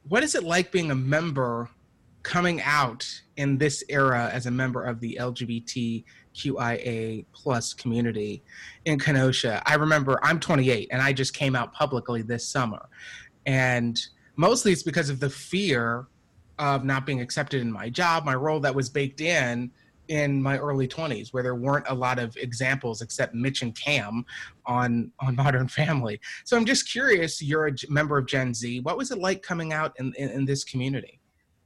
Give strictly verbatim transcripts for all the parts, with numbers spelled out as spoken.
what is it like being a member, coming out in this era as a member of the L G B T Q I A plus community in Kenosha? I remember I'm twenty-eight and I just came out publicly this summer. And mostly it's because of the fear of not being accepted in my job, my role that was baked in in my early twenties, where there weren't a lot of examples except Mitch and Cam on, on Modern Family. So I'm just curious, you're a member of Gen Z. What was it like coming out in, in, in this community?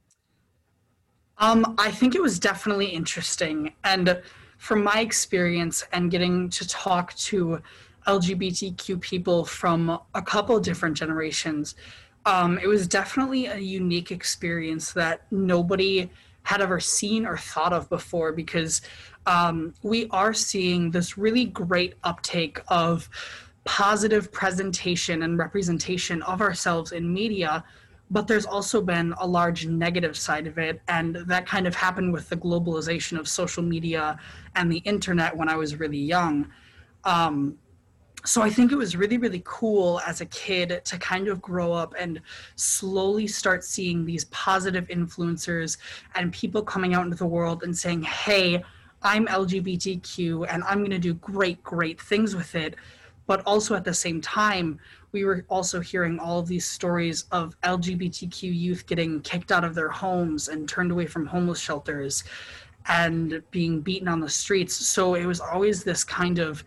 Um, I think it was definitely interesting. And from my experience and getting to talk to L G B T Q people from a couple different generations, um, it was definitely a unique experience that nobody had ever seen or thought of before, because um, we are seeing this really great uptake of positive presentation and representation of ourselves in media, but there's also been a large negative side of it, and that kind of happened with the globalization of social media and the internet when I was really young. Um, So I think it was really, really cool as a kid to kind of grow up and slowly start seeing these positive influencers and people coming out into the world and saying, hey, I'm L G B T Q and I'm going to do great, great things with it. But also at the same time, we were also hearing all of these stories of L G B T Q youth getting kicked out of their homes and turned away from homeless shelters and being beaten on the streets. So it was always this kind of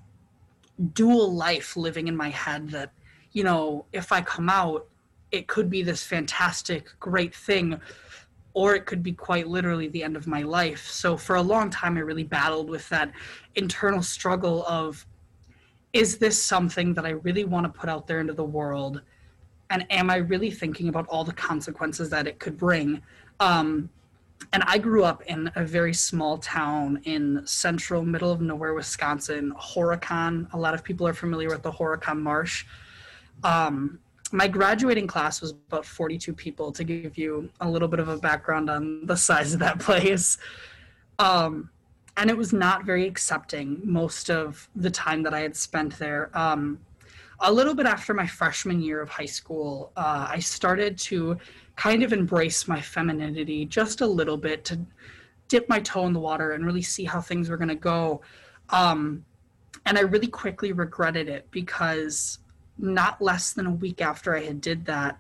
dual life living in my head that, you know, if I come out, it could be this fantastic, great thing, or it could be quite literally the end of my life. So for a long time, I really battled with that internal struggle of, is this something that I really want to put out there into the world? And am I really thinking about all the consequences that it could bring? Um, And I grew up in a very small town in central, middle of nowhere, Wisconsin, Horicon. A lot of people are familiar with the Horicon Marsh. Um, my graduating class was about forty-two people, to give you a little bit of a background on the size of that place. Um, and it was not very accepting most of the time that I had spent there. Um, a little bit after my freshman year of high school, uh, I started to kind of embrace my femininity just a little bit, to dip my toe in the water and really see how things were going to go. Um, and I really quickly regretted it, because not less than a week after I had did that,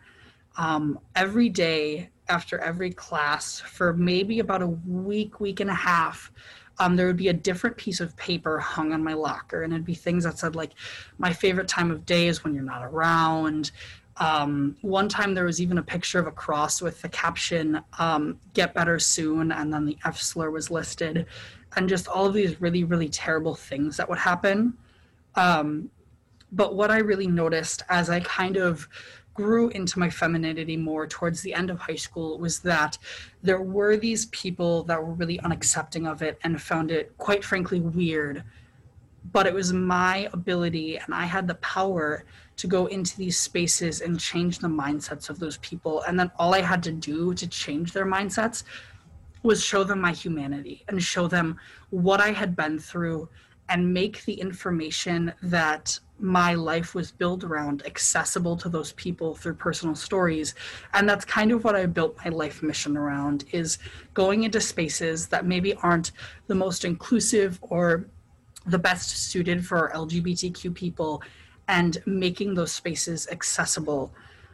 um, every day after every class for maybe about a week, week and a half, Um, there would be a different piece of paper hung on my locker, and it'd be things that said, like, my favorite time of day is when you're not around. Um, one time there was even a picture of a cross with the caption, um, get better soon, and then the F slur was listed, and just all of these really, really terrible things that would happen. Um, but what I really noticed as I kind of grew into my femininity more towards the end of high school was that there were these people that were really unaccepting of it and found it, quite frankly, weird. But it was my ability, and I had the power to go into these spaces and change the mindsets of those people. And then all I had to do to change their mindsets was show them my humanity and show them what I had been through, and make the information that my life was built around accessible to those people through personal stories. And that's kind of what I built my life mission around, is going into spaces that maybe aren't the most inclusive or the best suited for L G B T Q people, and making those spaces accessible.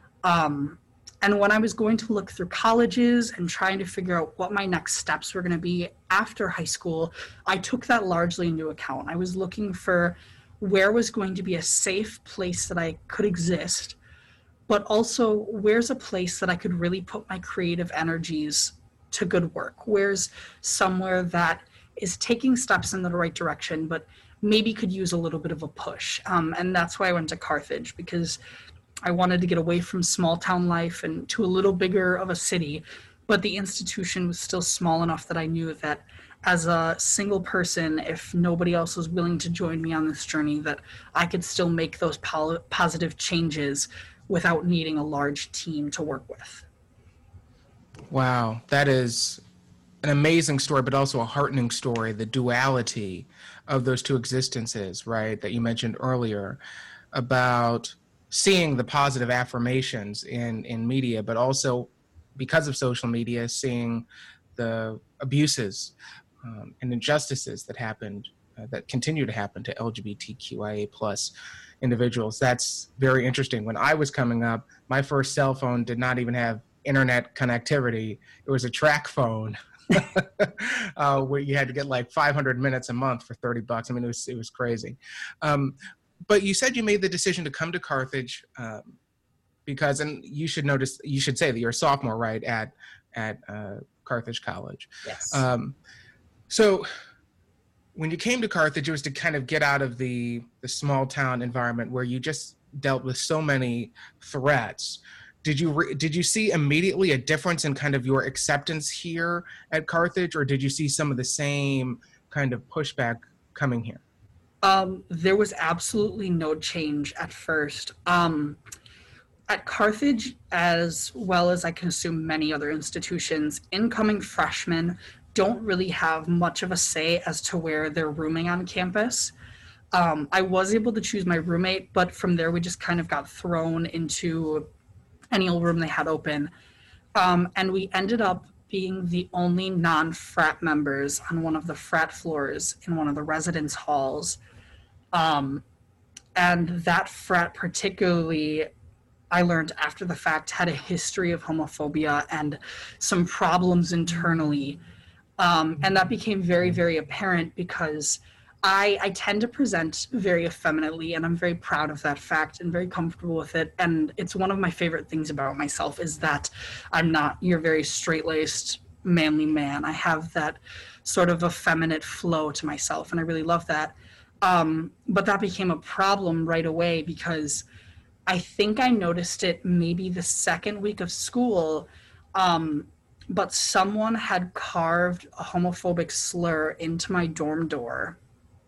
Um, and when I was going to look through colleges and trying to figure out what my next steps were going to be after high school, I took that largely into account. I was looking for where was going to be a safe place that I could exist, but also where's a place that I could really put my creative energies to good work? Where's somewhere that is taking steps in the right direction, but maybe could use a little bit of a push? Um, and that's why I went to Carthage, because I wanted to get away from small town life and to a little bigger of a city, but the institution was still small enough that I knew that as a single person, if nobody else was willing to join me on this journey, that I could still make those pol- positive changes without needing a large team to work with. Wow, that is an amazing story, but also a heartening story, the duality of those two existences, right, that you mentioned earlier, about seeing the positive affirmations in, in media, but also because of social media, seeing the abuses um, and injustices that happened, uh, that continue to happen to L G B T Q I A plus individuals. That's very interesting. When I was coming up, my first cell phone did not even have internet connectivity. It was a track phone uh, where you had to get like five hundred minutes a month for thirty bucks. I mean, it was, it was crazy. Um, but you said you made the decision to come to Carthage um, because, and you should notice, you should say that you're a sophomore, right, at, at uh, Carthage College. Yes. Um, so when you came to Carthage, it was to kind of get out of the, the small town environment where you just dealt with so many threats. Did you re- did you see immediately a difference in kind of your acceptance here at Carthage, or did you see some of the same kind of pushback coming here? Um, there was absolutely no change at first. Um, at Carthage, as well as I can assume many other institutions, incoming freshmen don't really have much of a say as to where they're rooming on campus. Um, I was able to choose my roommate, but from there we just kind of got thrown into any old room they had open. Um, and we ended up being the only non-frat members on one of the frat floors in one of the residence halls. Um, and that frat particularly, I learned after the fact, had a history of homophobia and some problems internally. Um, and that became very, very apparent because I, I tend to present very effeminately, and I'm very proud of that fact and very comfortable with it. And it's one of my favorite things about myself is that I'm not your very straight-laced, manly man. I have that sort of effeminate flow to myself, and I really love that. Um, but that became a problem right away because I think I noticed it maybe the second week of school, um, but someone had carved a homophobic slur into my dorm door.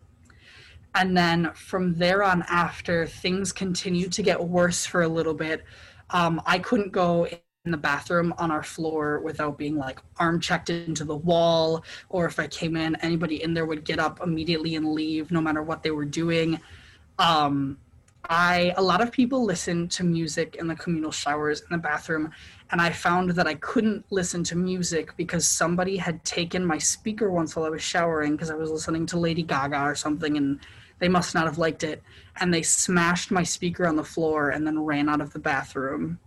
And then from there on after, things continued to get worse for a little bit. Um, I couldn't go in the bathroom on our floor without being like arm checked into the wall, or if I came in, anybody in there would get up immediately and leave no matter what they were doing. Um, I a lot of people listen to music in the communal showers in the bathroom, and I found that I couldn't listen to music because somebody had taken my speaker once while I was showering because I was listening to Lady Gaga or something, and they must not have liked it, and they smashed my speaker on the floor and then ran out of the bathroom.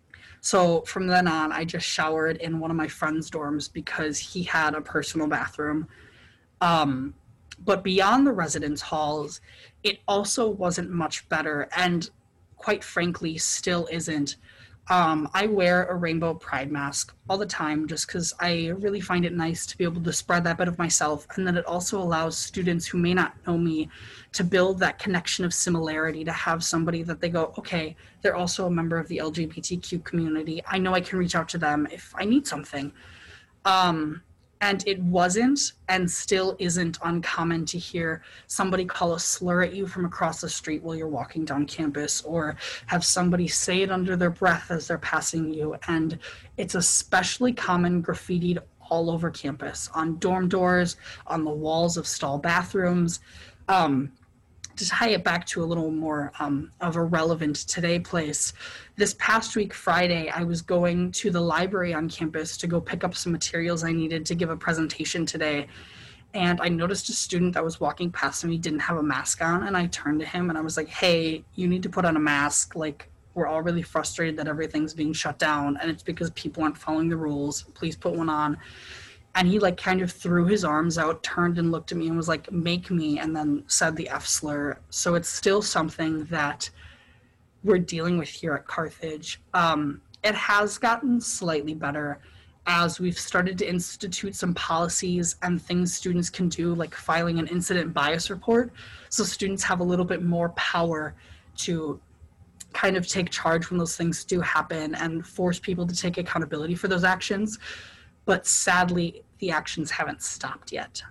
So from then on, I just showered in one of my friend's dorms because he had a personal bathroom. Um, but beyond the residence halls, it also wasn't much better, and quite frankly, still isn't. Um, I wear a rainbow pride mask all the time just because I really find it nice to be able to spread that bit of myself, and then it also allows students who may not know me to build that connection of similarity, to have somebody that they go, okay, they're also a member of the L G B T Q community. I know I can reach out to them if I need something. Um, and it wasn't and still isn't uncommon to hear somebody call a slur at you from across the street while you're walking down campus, or have somebody say it under their breath as they're passing you. And it's especially common graffitied all over campus, on dorm doors, on the walls of stall bathrooms. Um, to tie it back to a little more um, of a relevant today place, this past week, Friday, I was going to the library on campus to go pick up some materials I needed to give a presentation today. And I noticed a student that was walking past me didn't have a mask on, and I turned to him and I was like, hey, you need to put on a mask. Like, we're all really frustrated that everything's being shut down, and it's because people aren't following the rules. Please put one on. And he like kind of threw his arms out, turned and looked at me and was like, make me, and then said the F slur. So it's still something that we're dealing with here at Carthage. Um, it has gotten slightly better as we've started to institute some policies and things students can do, like filing an incident bias report. So students have a little bit more power to kind of take charge when those things do happen and force people to take accountability for those actions. But sadly, the actions haven't stopped yet.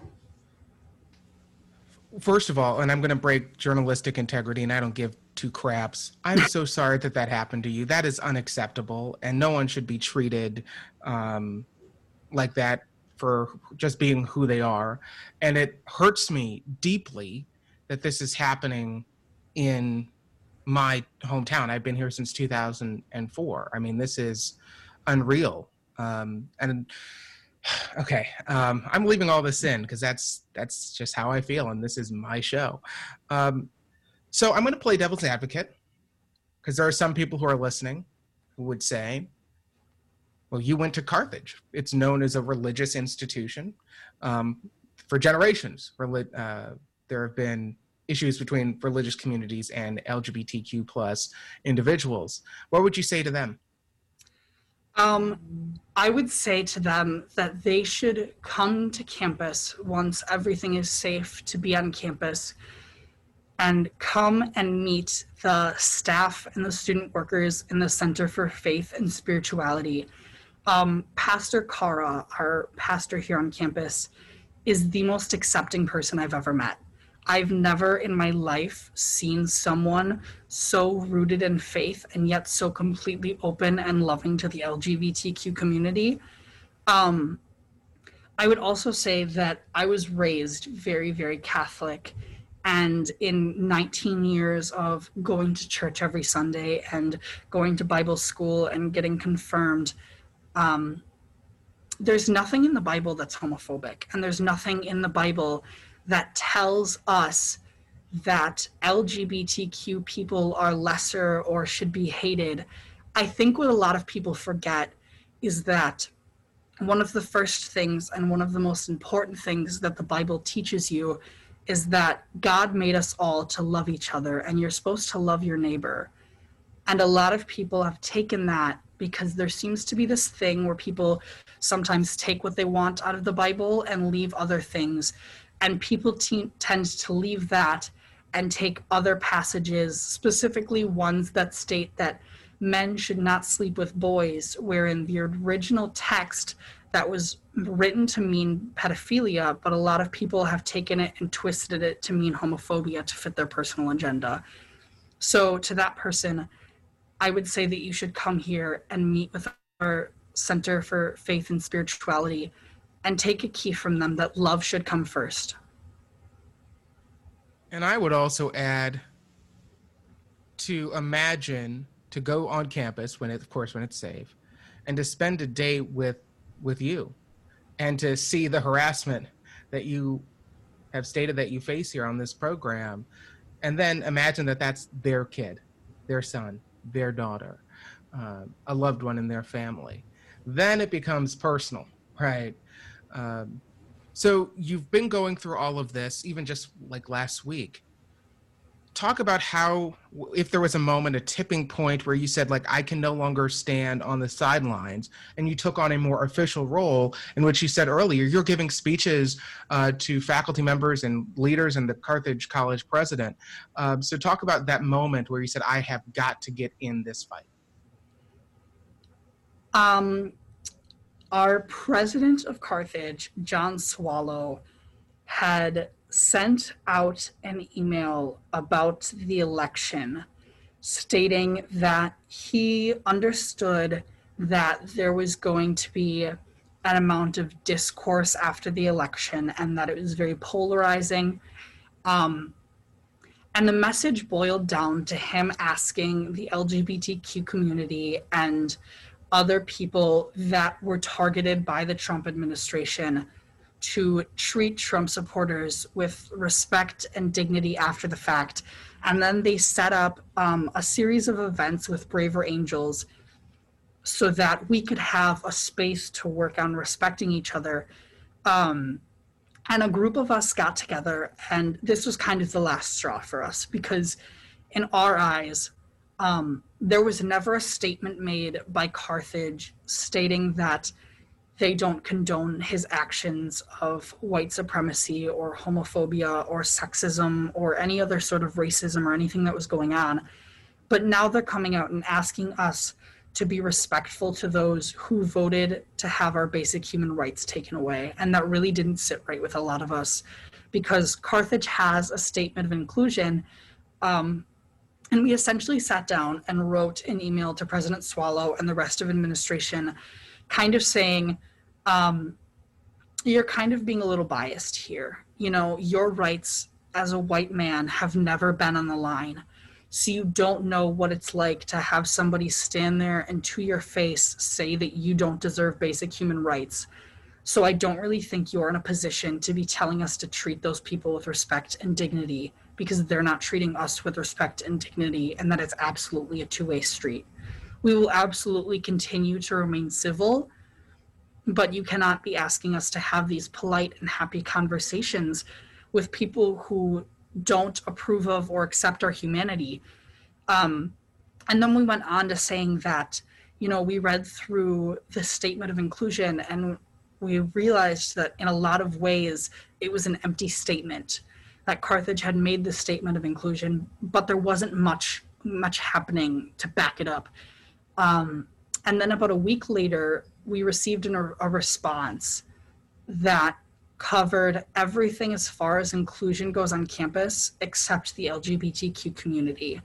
First of all, and I'm going to break journalistic integrity, and I don't give two craps. I'm so sorry that that happened to you. That is unacceptable, and no one should be treated um, like that for just being who they are. And it hurts me deeply that this is happening in my hometown. I've been here since two thousand four. I mean, this is unreal. Um, and okay, um, I'm leaving all this in because that's that's just how I feel, and this is my show. Um, so I'm going to play devil's advocate because there are some people who are listening who would say, well, you went to Carthage. It's known as a religious institution. Um, for generations, relig- uh, there have been issues between religious communities and L G B T Q plus individuals. What would you say to them? Um, I would say to them that they should come to campus once everything is safe to be on campus, and come and meet the staff and the student workers in the Center for Faith and Spirituality. Um, Pastor Kara, our pastor here on campus, is the most accepting person I've ever met. I've never in my life seen someone so rooted in faith and yet so completely open and loving to the L G B T Q community. Um, I would also say that I was raised very, very Catholic. And in nineteen years of going to church every Sunday and going to Bible school and getting confirmed, um, there's nothing in the Bible that's homophobic. And there's nothing in the Bible that tells us that L G B T Q people are lesser or should be hated. I think what a lot of people forget is that one of the first things and one of the most important things that the Bible teaches you is that God made us all to love each other, and you're supposed to love your neighbor. And a lot of people have taken that because there seems to be this thing where people sometimes take what they want out of the Bible and leave other things. And people te- tend to leave that and take other passages, specifically ones that state that men should not sleep with boys, wherein the original text that was written to mean pedophilia, but a lot of people have taken it and twisted it to mean homophobia to fit their personal agenda. So to that person, I would say that you should come here and meet with our Center for Faith and Spirituality and take a key from them that love should come first. And I would also add to imagine to go on campus when it, of course, when it's safe, and to spend a day with with you and to see the harassment that you have stated that you face here on this program. And then imagine that that's their kid, their son, their daughter, uh, a loved one in their family. Then it becomes personal, right? Um, so you've been going through all of this, even just like last week. Talk about how, if there was a moment, a tipping point where you said, like, I can no longer stand on the sidelines, and you took on a more official role in which you said earlier, you're giving speeches uh, to faculty members and leaders and the Carthage College president. Um, so talk about that moment where you said, I have got to get in this fight. Um, our president of Carthage, John Swallow, had sent out an email about the election stating that he understood that there was going to be an amount of discourse after the election and that it was very polarizing. Um, and the message boiled down to him asking the L G B T Q community and other people that were targeted by the Trump administration to treat Trump supporters with respect and dignity after the fact. And then they set up um, a series of events with Braver Angels so that we could have a space to work on respecting each other. Um, and a group of us got together, and this was kind of the last straw for us, because in our eyes, um, there was never a statement made by Carthage stating that they don't condone his actions of white supremacy or homophobia or sexism or any other sort of racism or anything that was going on. But now they're coming out and asking us to be respectful to those who voted to have our basic human rights taken away. And that really didn't sit right with a lot of us, because Carthage has a statement of inclusion. Um, and we essentially sat down and wrote an email to President Swallow and the rest of administration kind of saying, um, you're kind of being a little biased here. You know, your rights as a white man have never been on the line. So you don't know what it's like to have somebody stand there and to your face say that you don't deserve basic human rights. So I don't really think you're in a position to be telling us to treat those people with respect and dignity, because they're not treating us with respect and dignity, and that it's absolutely a two-way street. We will absolutely continue to remain civil, but you cannot be asking us to have these polite and happy conversations with people who don't approve of or accept our humanity. Um, and then we went on to saying that, you know, we read through the statement of inclusion and we realized that in a lot of ways it was an empty statement, that Carthage had made the statement of inclusion, but there wasn't much much happening to back it up. Um, and then about a week later, we received an, a response that covered everything as far as inclusion goes on campus, except the L G B T Q community.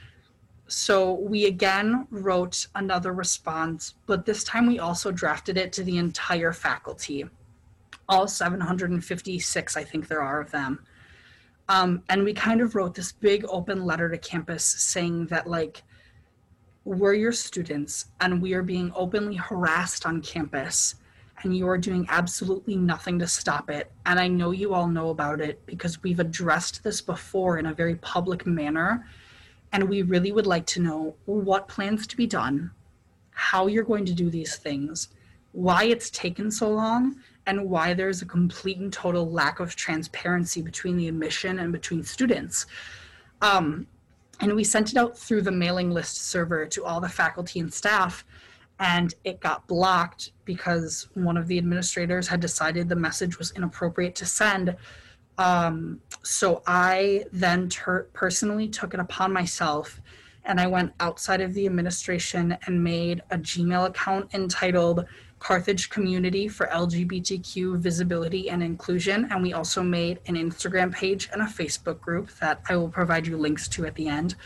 So we again wrote another response, but this time we also drafted it to the entire faculty, all seven hundred fifty-six, I think there are of them. Um, and we kind of wrote this big open letter to campus saying that, like, we're your students and we are being openly harassed on campus and you are doing absolutely nothing to stop it. And I know you all know about it because we've addressed this before in a very public manner. And we really would like to know what plans to be done, how you're going to do these things, why it's taken so long, and why there's a complete and total lack of transparency between the admission and between students. Um, and we sent it out through the mailing list server to all the faculty and staff, and it got blocked because one of the administrators had decided the message was inappropriate to send. Um, so I then ter- personally took it upon myself and I went outside of the administration and made a Gmail account entitled Carthage Community for L G B T Q Visibility and Inclusion. And we also made an Instagram page and a Facebook group that I will provide you links to at the end.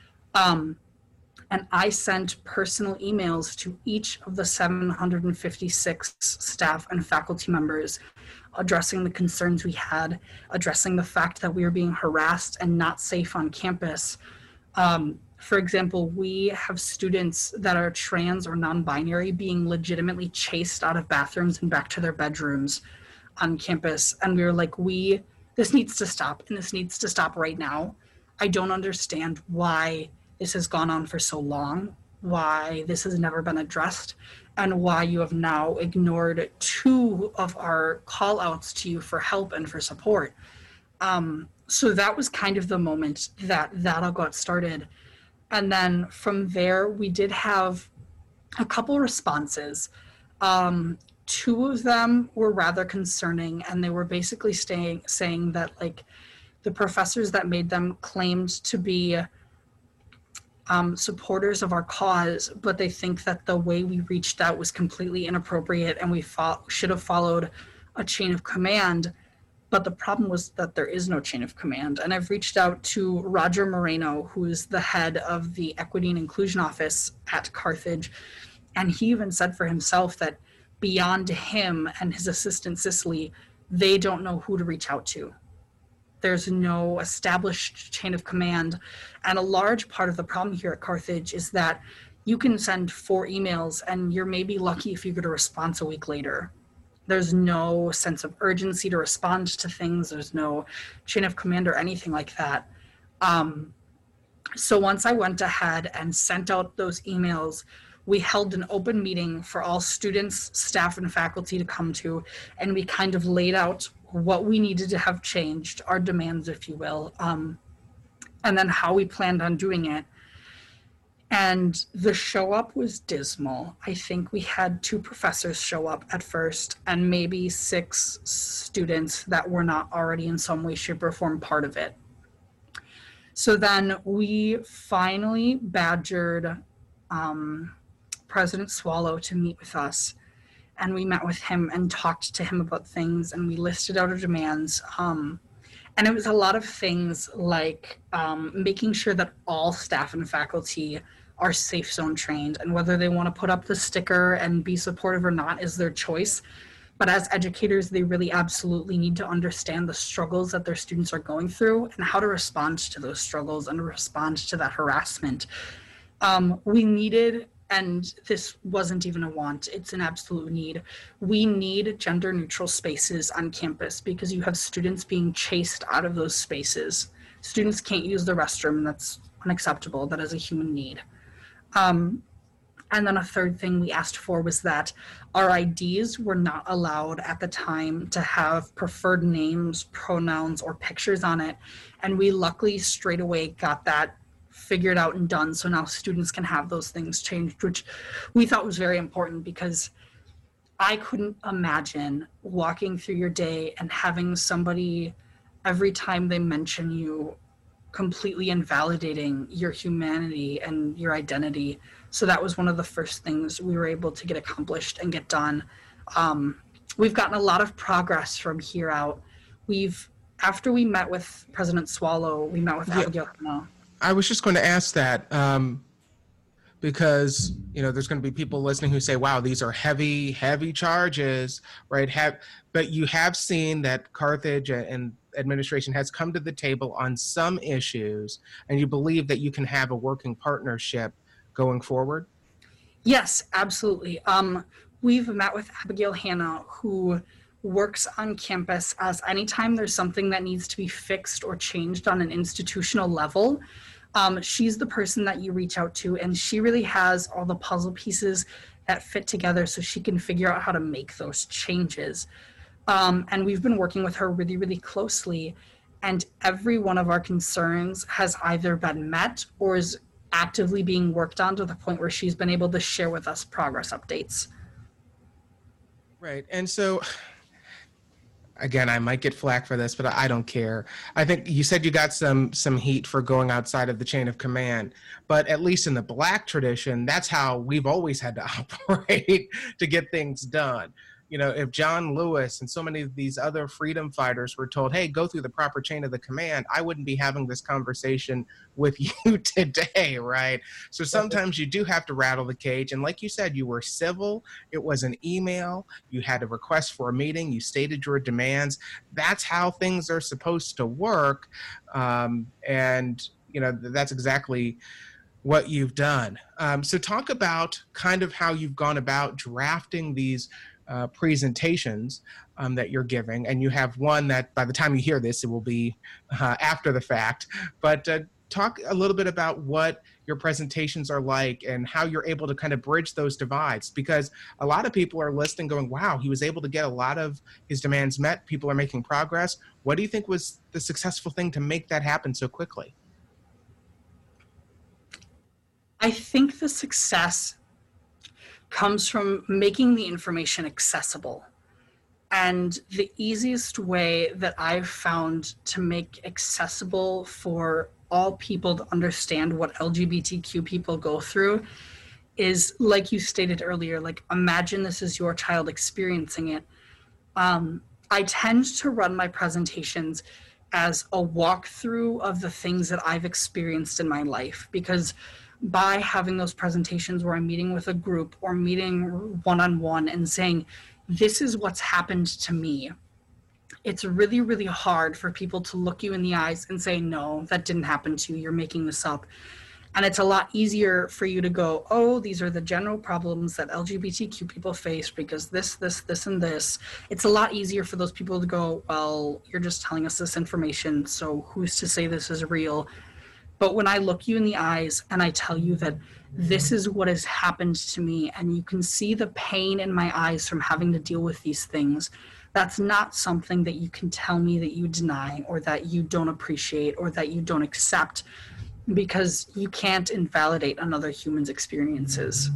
Um, and I sent personal emails to each of the seven hundred fifty-six staff and faculty members addressing the concerns we had, addressing the fact that we were being harassed and not safe on campus. Um, for example, we have students that are trans or non-binary being legitimately chased out of bathrooms and back to their bedrooms on campus. And we were like, we, this needs to stop, and this needs to stop right now. I don't understand why this has gone on for so long, why this has never been addressed, and why you have now ignored two of our call outs to you for help and for support. Um, so that was kind of the moment that that all got started. And then from there, we did have a couple responses. Um, two of them were rather concerning, and they were basically staying, saying that, like, the professors that made them claimed to be Um, supporters of our cause, but they think that the way we reached out was completely inappropriate and we fo- should have followed a chain of command. But the problem was that there is no chain of command. And I've reached out to Roger Moreno, who is the head of the Equity and Inclusion Office at Carthage. And he even said for himself that beyond him and his assistant Cicely, they don't know who to reach out to. There's no established chain of command. And a large part of the problem here at Carthage is that you can send four emails and you're maybe lucky if you get a response a week later. There's no sense of urgency to respond to things. There's no chain of command or anything like that. Um, so once I went ahead and sent out those emails, we held an open meeting for all students, staff, and faculty to come to, and we kind of laid out what we needed to have changed, our demands, if you will, um, and then how we planned on doing it. And the show up was dismal. I think we had two professors show up at first and maybe six students that were not already in some way, shape, or form part of it. So then we finally badgered um, President Swallow to meet with us. And we met with him and talked to him about things, and we listed out our demands. Um, and it was a lot of things like um, making sure that all staff and faculty are safe zone trained, and whether they want to put up the sticker and be supportive or not is their choice. But as educators, they really absolutely need to understand the struggles that their students are going through and how to respond to those struggles and respond to that harassment. Um, we needed, and this wasn't even a want, it's an absolute need. We need gender neutral spaces on campus because you have students being chased out of those spaces. Students can't use the restroom. That's unacceptable. That is a human need. Um, and then a third thing we asked for was that our I Ds were not allowed at the time to have preferred names, pronouns, or pictures on it. And we luckily straight away got that figured out and done. So now students can have those things changed, which we thought was very important because I couldn't imagine walking through your day and having somebody every time they mention you completely invalidating your humanity and your identity. So that was one of the first things we were able to get accomplished and get done. Um, we've gotten a lot of progress from here out. We've, after we met with President Swallow, we met with yeah. Abigail Hanna. I was just going to ask that um, because, you know, there's going to be people listening who say, wow, these are heavy, heavy charges, right? Have, but you have seen that Carthage and administration has come to the table on some issues, and you believe that you can have a working partnership going forward? Yes, absolutely. Um, we've met with Abigail Hanna, who works on campus as anytime there's something that needs to be fixed or changed on an institutional level, um, she's the person that you reach out to, and she really has all the puzzle pieces that fit together so she can figure out how to make those changes. Um, and we've been working with her really, really closely, and every one of our concerns has either been met or is actively being worked on to the point where she's been able to share with us progress updates. Right. And so, again, I might get flack for this, but I don't care. I think you said you got some some heat for going outside of the chain of command, but at least in the Black tradition, that's how we've always had to operate to get things done. You know, if John Lewis and so many of these other freedom fighters were told, hey, go through the proper chain of the command, I wouldn't be having this conversation with you today, right? So sometimes you do have to rattle the cage. And like you said, you were civil. It was an email. You had a request for a meeting. You stated your demands. That's how things are supposed to work. Um, and, you know, that's exactly what you've done. Um, so talk about kind of how you've gone about drafting these Uh, presentations um, that you're giving, and you have one that by the time you hear this, it will be uh, after the fact. But uh, talk a little bit about what your presentations are like and how you're able to kind of bridge those divides, because a lot of people are listening going, wow, he was able to get a lot of his demands met. People are making progress. What do you think was the successful thing to make that happen so quickly? I think the success comes from making the information accessible. And the easiest way that I've found to make accessible for all people to understand what L G B T Q people go through is, like you stated earlier, like imagine this is your child experiencing it. Um, I tend to run my presentations as a walkthrough of the things that I've experienced in my life, because by having those presentations where I'm meeting with a group or meeting one-on-one and saying, this is what's happened to me, it's really, really hard for people to look you in the eyes and say, no, that didn't happen to you, you're making this up. And it's a lot easier for you to go, oh, these are the general problems that L G B T Q people face because this, this, this, and this. It's a lot easier for those people to go, well, you're just telling us this information, so who's to say this is real? But when I look you in the eyes and I tell you that this is what has happened to me, and you can see the pain in my eyes from having to deal with these things, that's not something that you can tell me that you deny or that you don't appreciate or that you don't accept, because you can't invalidate another human's experiences.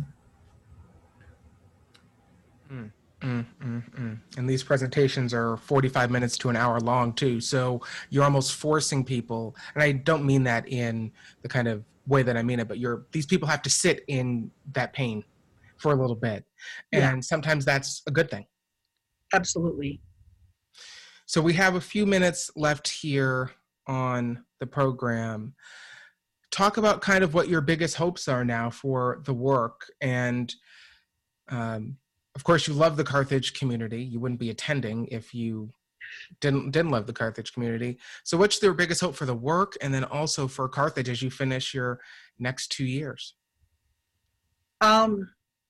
Mm. Mm, mm, mm. And these presentations are forty-five minutes to an hour long too. So you're almost forcing people, and I don't mean that in the kind of way that I mean it, but you're, these people have to sit in that pain for a little bit. And yeah. Sometimes that's a good thing. Absolutely. So we have a few minutes left here on the program. Talk about kind of what your biggest hopes are now for the work, and um, of course, you love the Carthage community. You wouldn't be attending if you didn't didn't love the Carthage community. So what's your biggest hope for the work and then also for Carthage as you finish your next two years? Um,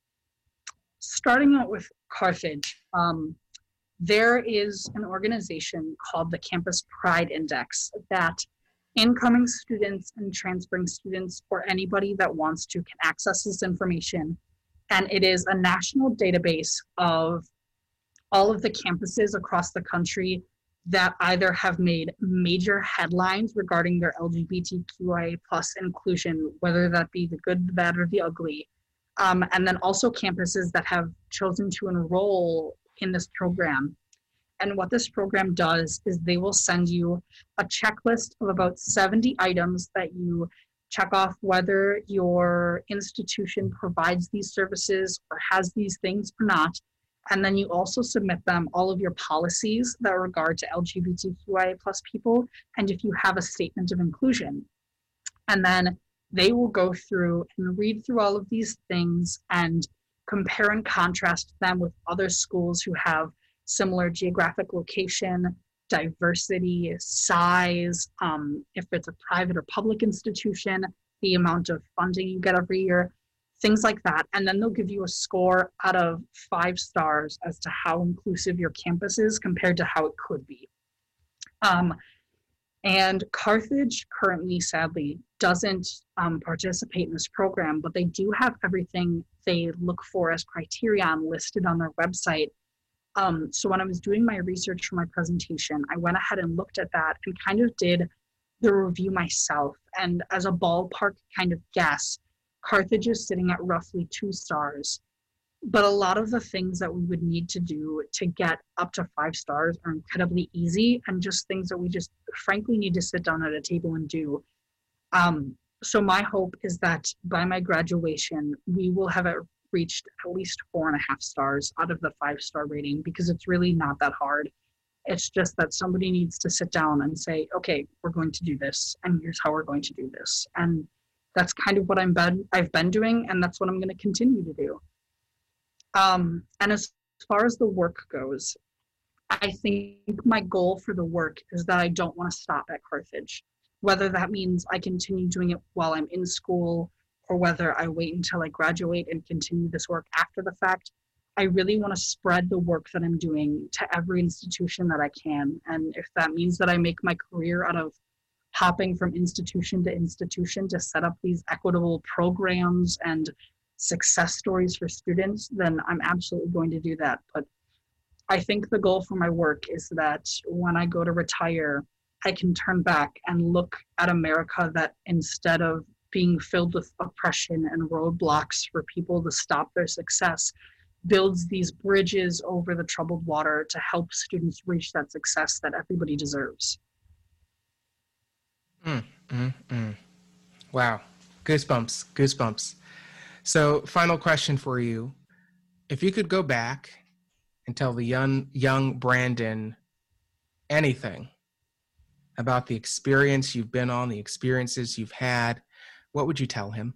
starting out with Carthage, um, there is an organization called the Campus Pride Index that incoming students and transferring students or anybody that wants to can access this information. And it is a national database of all of the campuses across the country that either have made major headlines regarding their L G B T Q I A plus inclusion, whether that be the good, the bad, or the ugly. Um, and then also campuses that have chosen to enroll in this program. And what this program does is they will send you a checklist of about seventy items that you check off whether your institution provides these services or has these things or not. And then you also submit them all of your policies that regard to L G B T Q I A plus people, and if you have a statement of inclusion. And then they will go through and read through all of these things and compare and contrast them with other schools who have similar geographic location, diversity, size, um, if it's a private or public institution, the amount of funding you get every year, things like that. And then they'll give you a score out of five stars as to how inclusive your campus is compared to how it could be. Um, and Carthage currently, sadly, doesn't um, participate in this program, but they do have everything they look for as criterion listed on their website. Um, so when I was doing my research for my presentation, I went ahead and looked at that and kind of did the review myself. And as a ballpark kind of guess, Carthage is sitting at roughly two stars. But a lot of the things that we would need to do to get up to five stars are incredibly easy and just things that we just frankly need to sit down at a table and do. Um, so my hope is that by my graduation, we will have a reached at least four and a half stars out of the five star rating, because it's really not that hard. It's just that somebody needs to sit down and say, okay, we're going to do this, and here's how we're going to do this. And that's kind of what I'm been, I've been doing, and that's what I'm going to continue to do. Um, and as far as the work goes, I think my goal for the work is that I don't want to stop at Carthage, whether that means I continue doing it while I'm in school, or whether I wait until I graduate and continue this work after the fact. I really want to spread the work that I'm doing to every institution that I can. And if that means that I make my career out of hopping from institution to institution to set up these equitable programs and success stories for students, then I'm absolutely going to do that. But I think the goal for my work is that when I go to retire, I can turn back and look at America that instead of being filled with oppression and roadblocks for people to stop their success, builds these bridges over the troubled water to help students reach that success that everybody deserves. Mm, mm, mm. Wow. Goosebumps, goosebumps. So final question for you. If you could go back and tell the young, young Brandon anything about the experience you've been on, the experiences you've had, what would you tell him?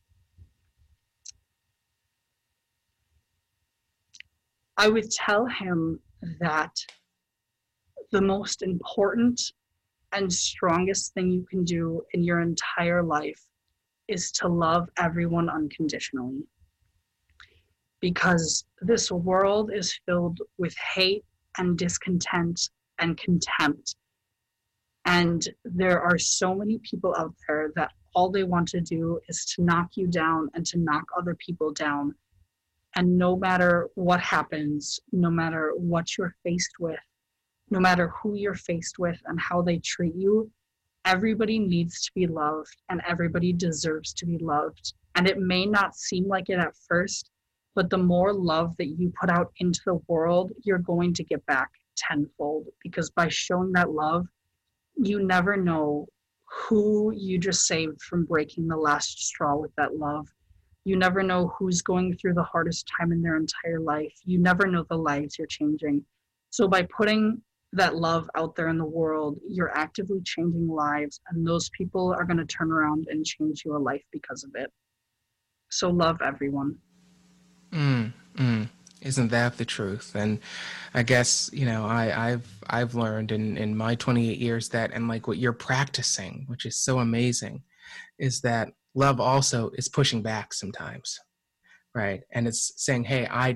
I would tell him that the most important and strongest thing you can do in your entire life is to love everyone unconditionally. Because this world is filled with hate and discontent and contempt. And there are so many people out there that all they want to do is to knock you down and to knock other people down. And no matter what happens, no matter what you're faced with, no matter who you're faced with and how they treat you, everybody needs to be loved and everybody deserves to be loved. And it may not seem like it at first, but the more love that you put out into the world, you're going to get back tenfold, because by showing that love, you never know who you just saved from breaking the last straw with that love. You never know who's going through the hardest time in their entire life. You never know the lives you're changing. So by putting that love out there in the world, you're actively changing lives, and those people are going to turn around and change your life because of it. So love everyone. Mm, mm. Isn't that the truth? And I guess, you know, I, I've I've learned in, in my twenty-eight years that, and like what you're practicing, which is so amazing, is that love also is pushing back sometimes, right? And it's saying, hey, I